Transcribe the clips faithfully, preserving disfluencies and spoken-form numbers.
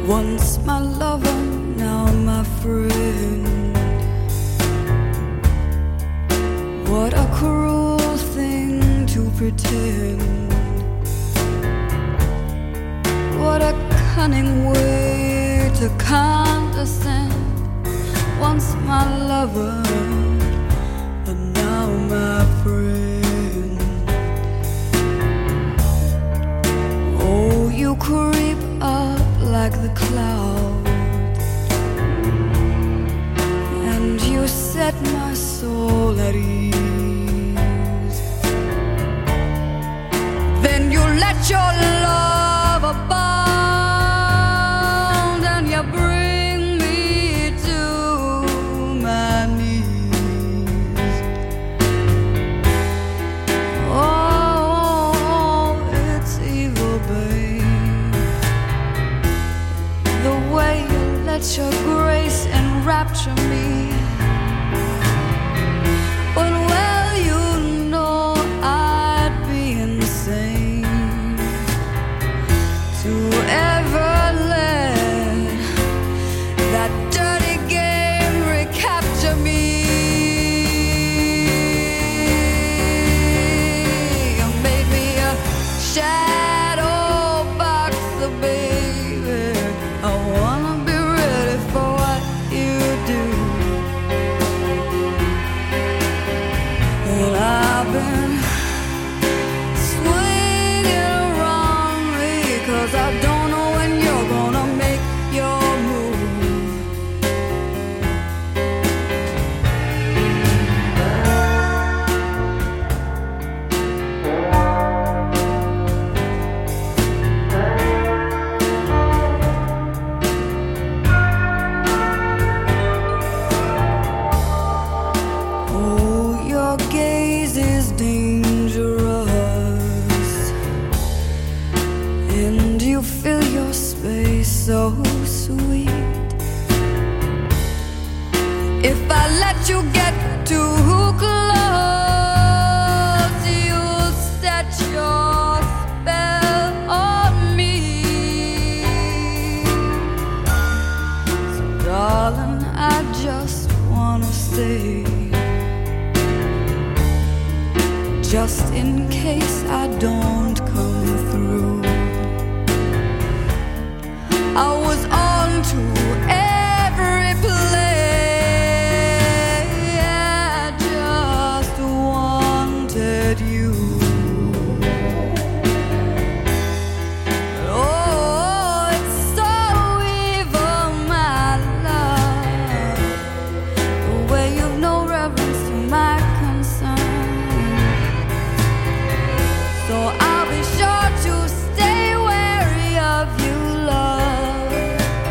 Once my lover, now my friend. What a cruel thing to pretend. What a cunning way to condescend. Once my lover, and now my friend. Oh, you creep up like the clouds, and you set my soul at ease. Then you let your love abound, and you bring me to my knees. Oh, it's evil, babe, the way you let your grace enrapture me. But well, you know I'd be insane to ever let that dirty game recapture me. You made me a shadow boxer, baby. I wanna be ready for what you do. And I've been swinging around me, 'cause I don't know when you're gonna make your move. Oh, your gaze is dangerous, and you fill your space so sweet. If I let you get too close, you'll set your spell on me. So darling, I just wanna stay, just in case I don't come through. I was on to every play, I just wanted you. Oh, it's so evil, my love, the way you've no reverence to my concern. So I'll be sure to stay wary of you, love.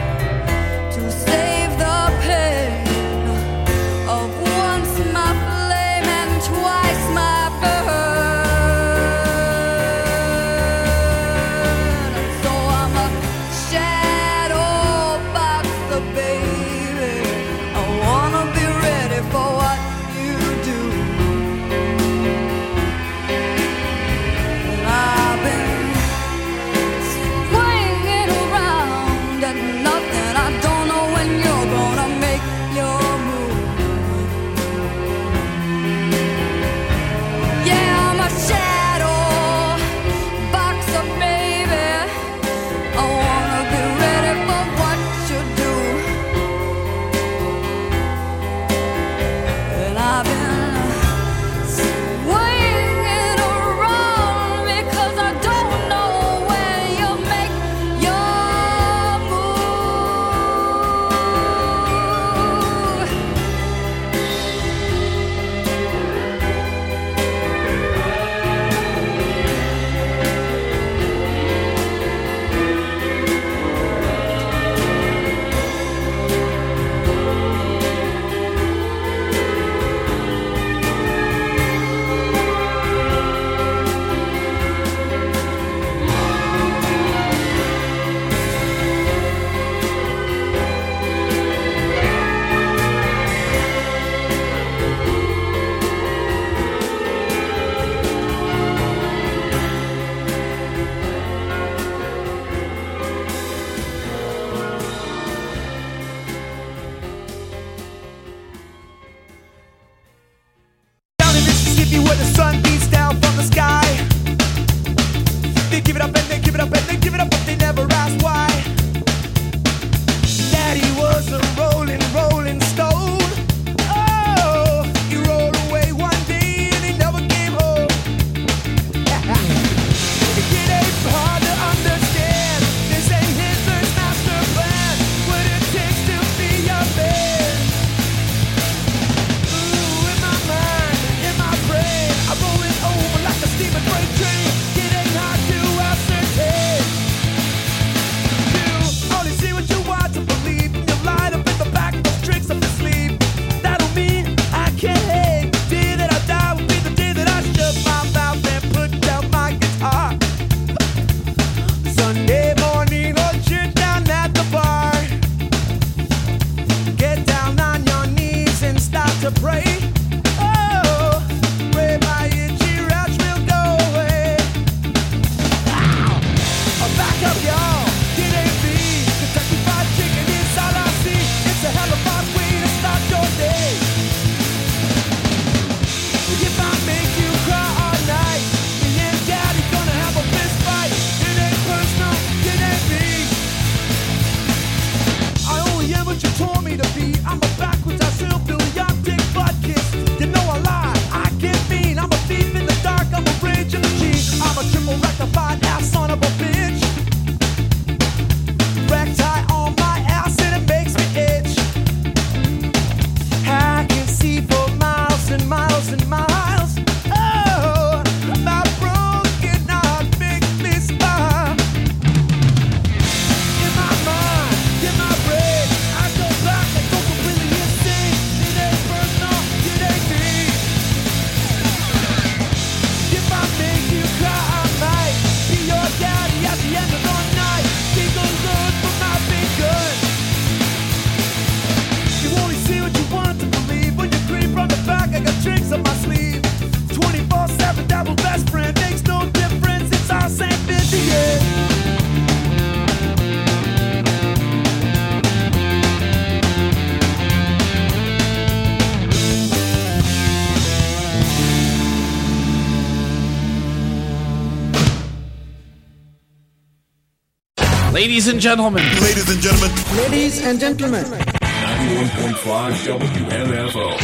Ladies and gentlemen. Ladies and gentlemen. Ladies and gentlemen. ninety-one point five W M F O.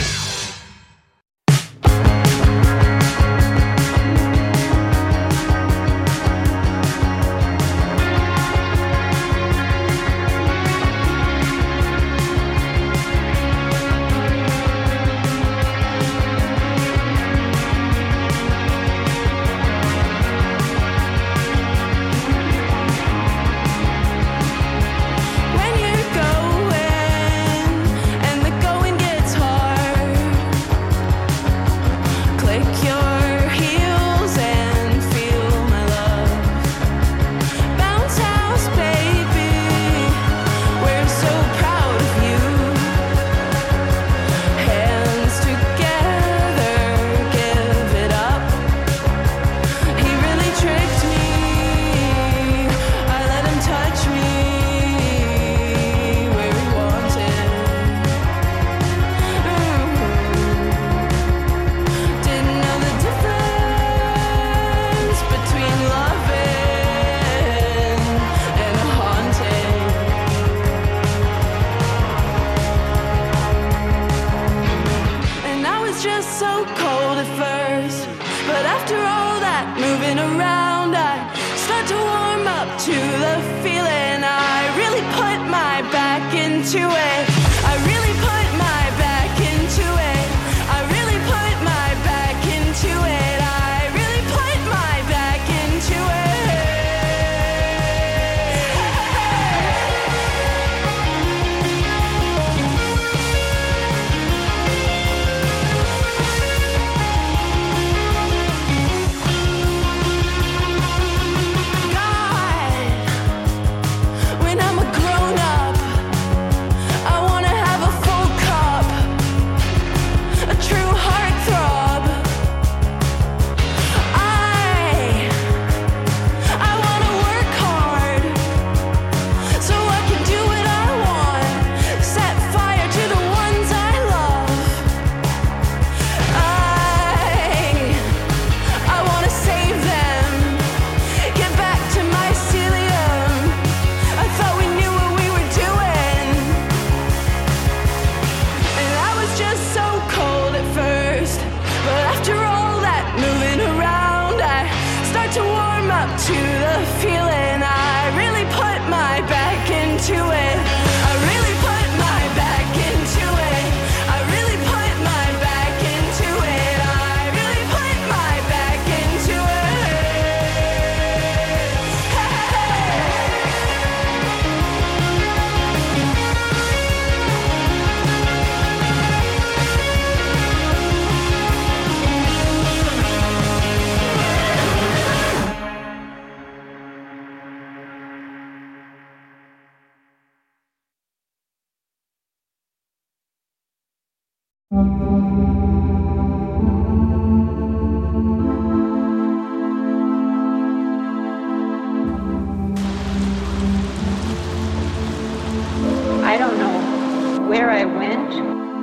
I don't know where I went.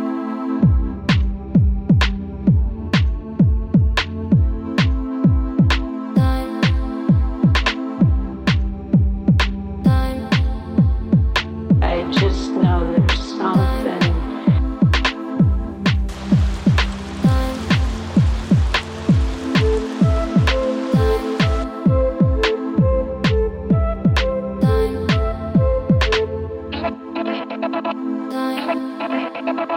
I just know there's something. Time.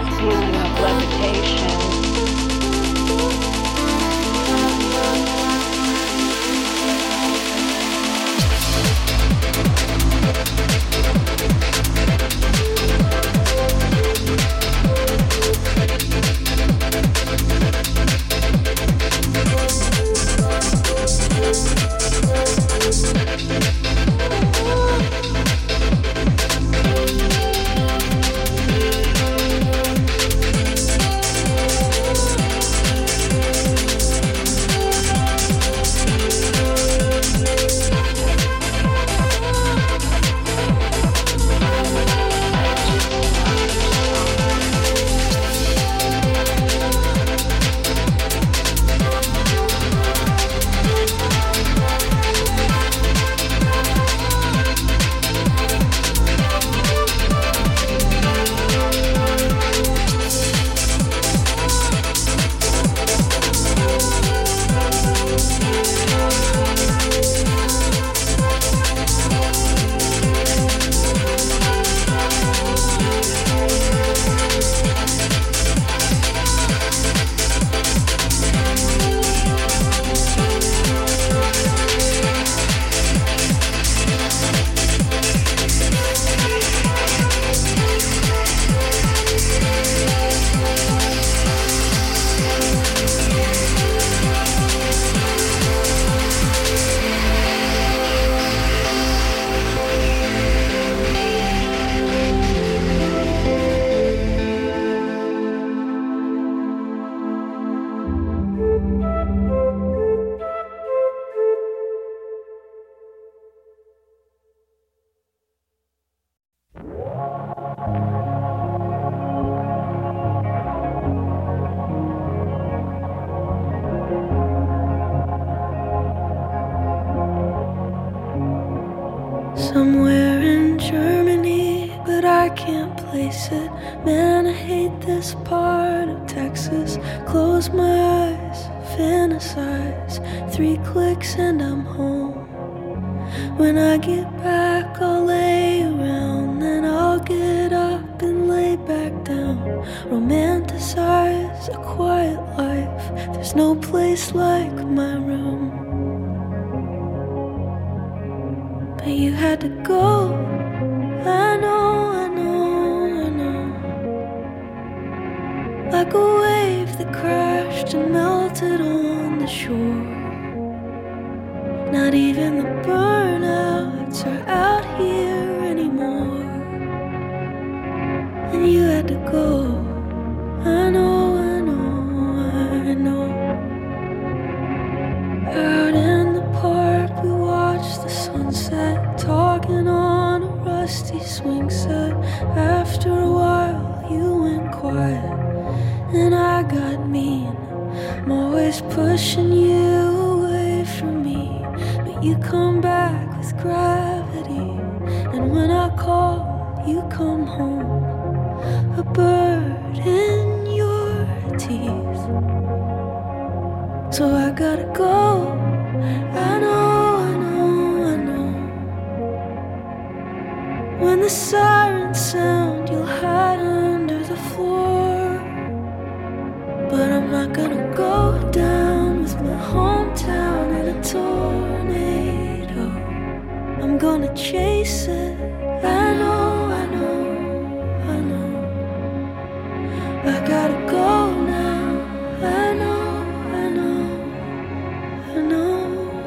feeling of levitation. Somewhere in Germany, but I can't place it. Man, I hate this part of Texas. Close my eyes, fantasize. Three clicks and I'm home. When I get back, I'll lay around. Then I'll get up and lay back down. Romanticize a quiet life. There's no place like my room. But you had to go. I know, I know, I know. Like a wave that crashed and melted on the shore. Not even the burnouts are out here anymore. And you had to go. I know, I know, I know. Out in the park we watched the sunset, talking on a rusty swing set. After a while you went quiet and I got mean. I'm always pushing you away from me, but you come back with gravity. And when I call, you come home, a bird in your teeth. So I gotta go. I know, I know, I know. When the sirens sound, you'll hide under the floor. But I'm not gonna go down with my hometown in a tornado. I'm gonna chase it. I know, I know, I know. I gotta go now. I know, I know, I know.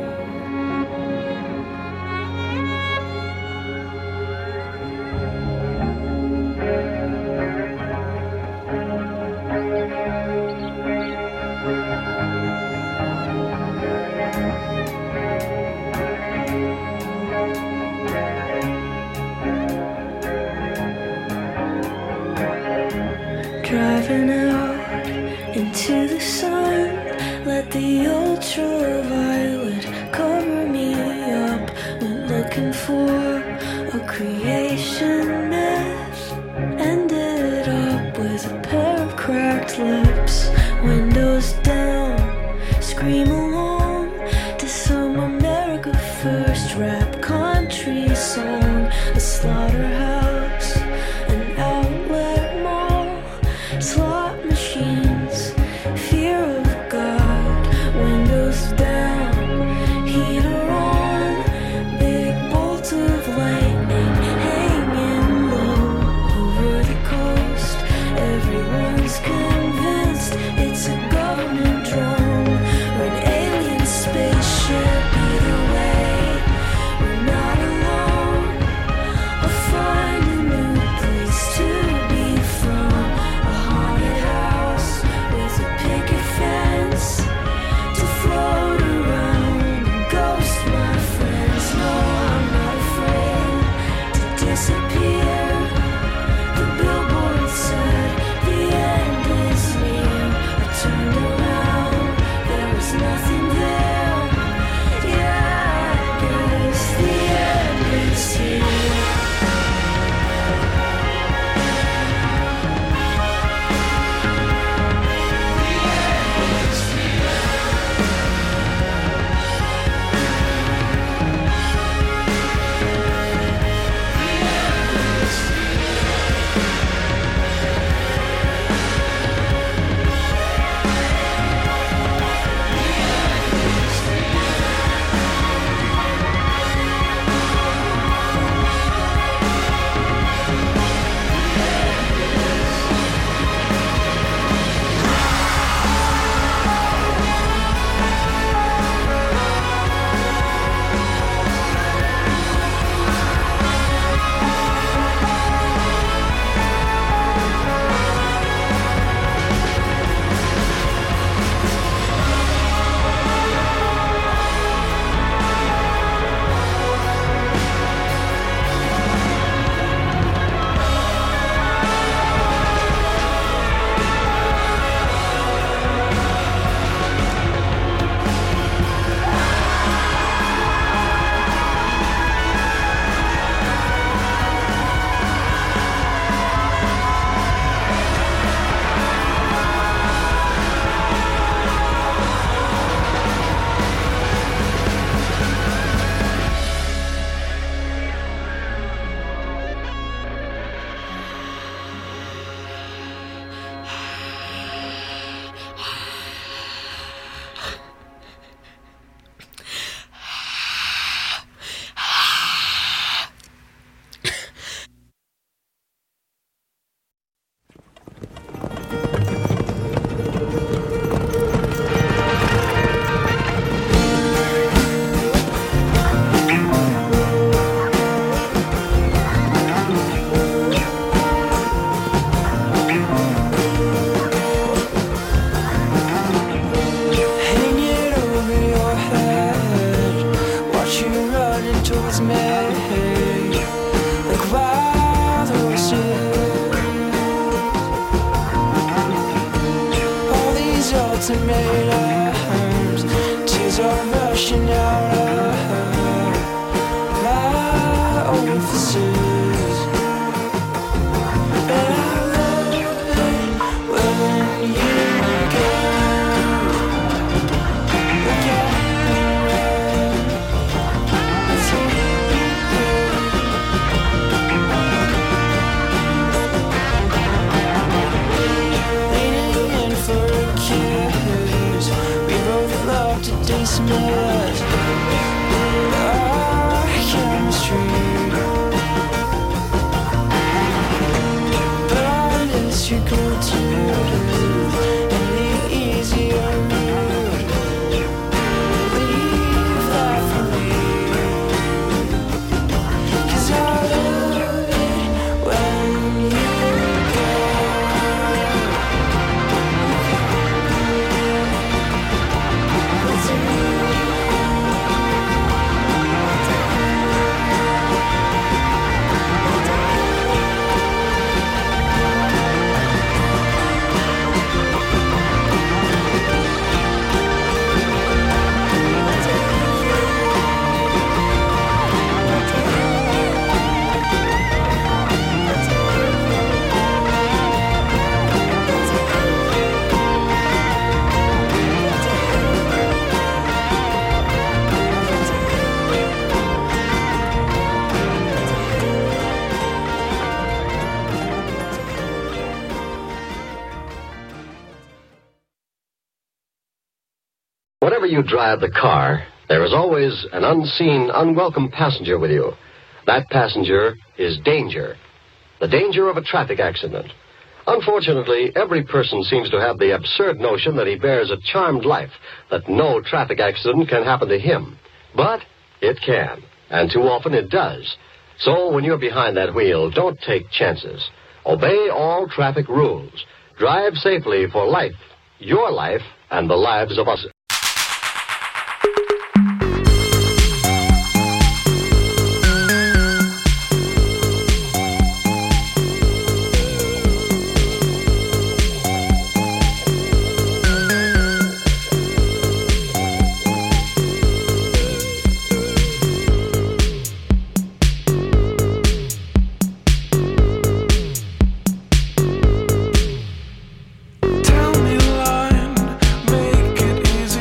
Driving out into the sun, let the ultraviolet cover me up. Went looking for a creation myth, ended up with a pair of cracked lips. Windows down, scream along to some America First rap country song. A slaughterhouse, an outlet mall, dancing made arms. Tears are rushing out of my orifices. But I love it when you go. Look at me run. It's leaning in for a kiss. We both love to dismiss our chemistry. But on this you go to, and the easier route. Leave that for me, 'cause I love it when you go. Whenever you drive the car, there is always an unseen, unwelcome passenger with you. That passenger is danger. The danger of a traffic accident. Unfortunately, every person seems to have the absurd notion that he bears a charmed life, that no traffic accident can happen to him. But it can, and too often it does. So when you're behind that wheel, don't take chances. Obey all traffic rules. Drive safely for life, your life, and the lives of us. Tell me line, make it easy.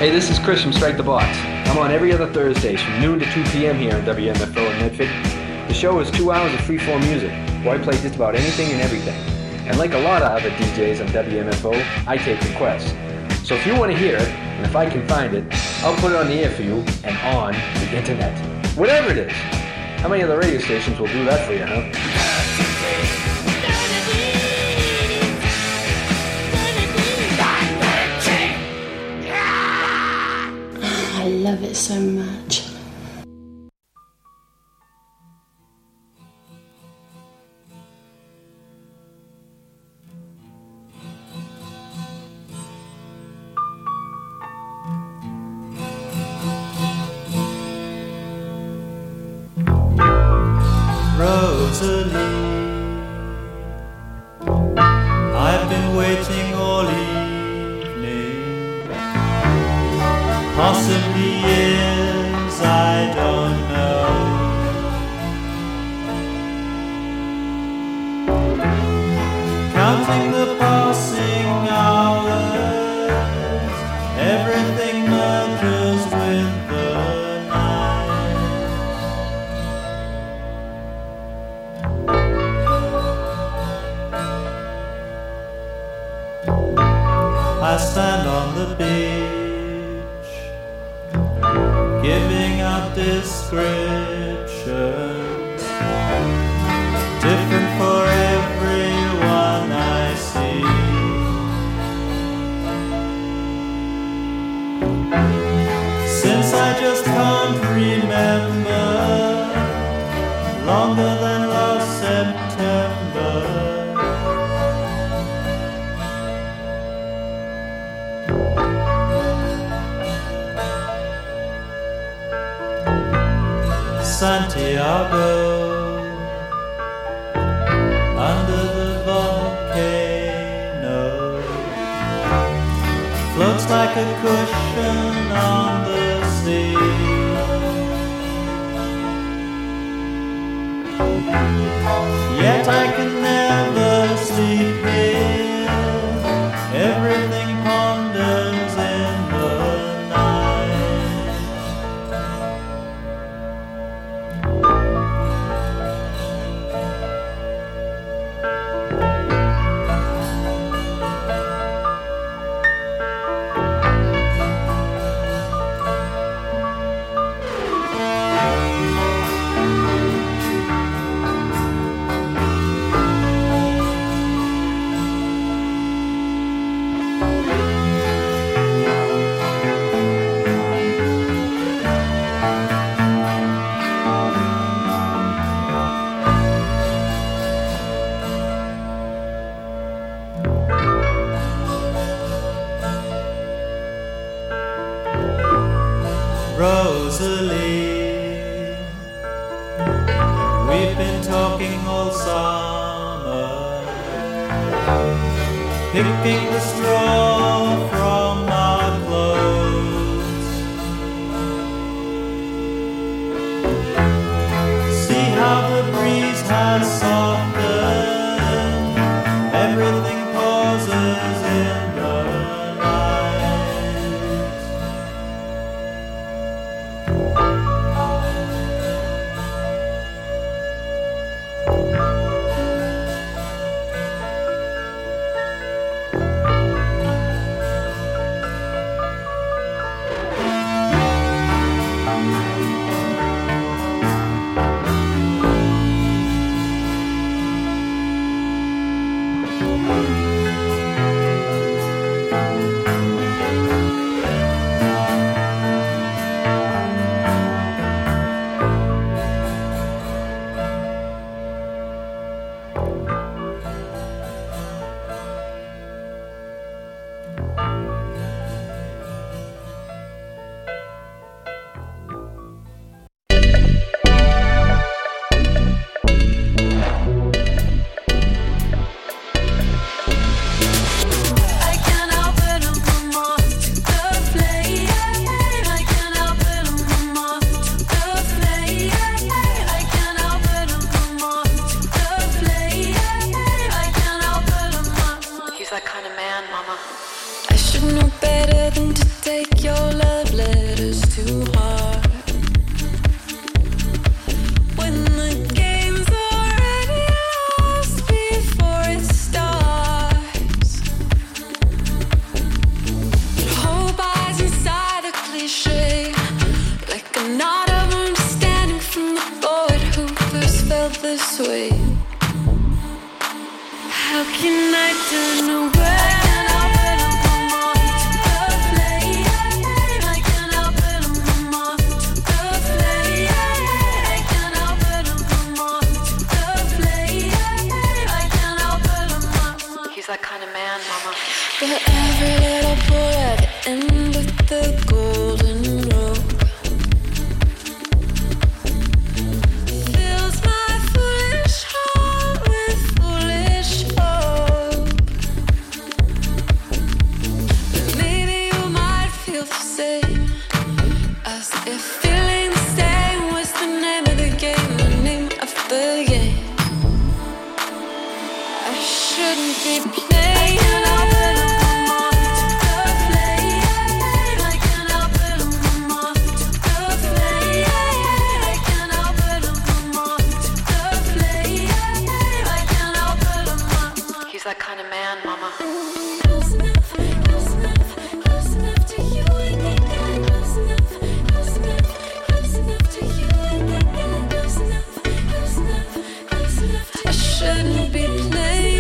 Hey, this is Chris from Strike the Box. I'm on every other Thursdays from noon to two p.m. here on W M F O in Medford. The show is two hours of free-form music, where I play just about anything and everything. And like a lot of other D Js on W M F O, I take requests. So if you want to hear it, and if I can find it, I'll put it on the air for you and on the internet. Whatever it is. How many other radio stations will do that for you, huh? I love it so much. Rosalie, I've been waiting all evening, possibly years, I don't know. Counting the passing hours, everything merges with the I stand on the beach, giving out descriptions, different for everyone I see. Since I just can't remember, longer than last September. Santiago, under the volcano, floats like a cushion on the sea. Yet I can never sleep here, everything ponders in the Rosalie, we've been talking all summer, picking the straw from our clothes. See how the breeze has softened, everything pauses in the who first felt this way. How can I turn away? That kind of man, mama. But every little boy at the end of the golden rope fills my foolish heart with foolish hope. But maybe you might feel the same, as if feeling the same was the name of the game, the name of the game. I shouldn't be playing. That kind of man, mama. I shouldn't be playing.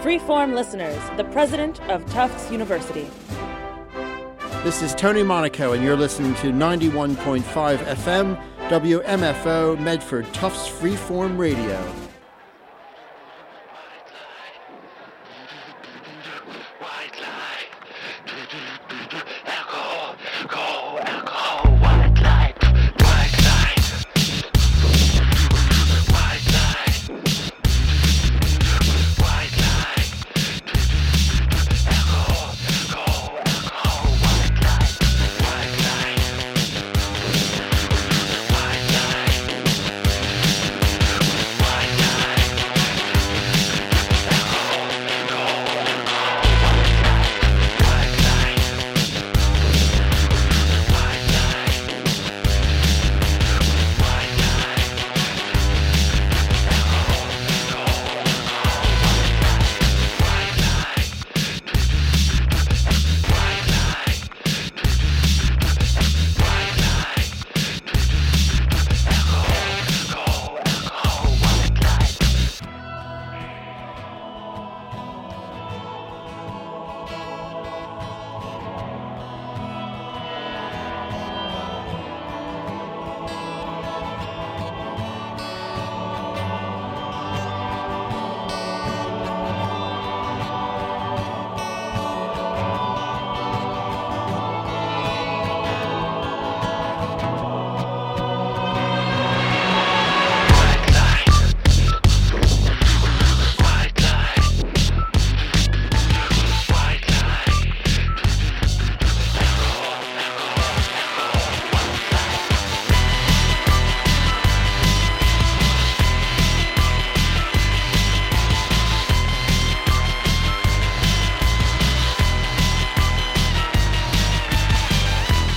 Freeform listeners, the president of Tufts University. This is Tony Monaco, and you're listening to ninety-one point five F M, W M F O, Medford Tufts Freeform Radio.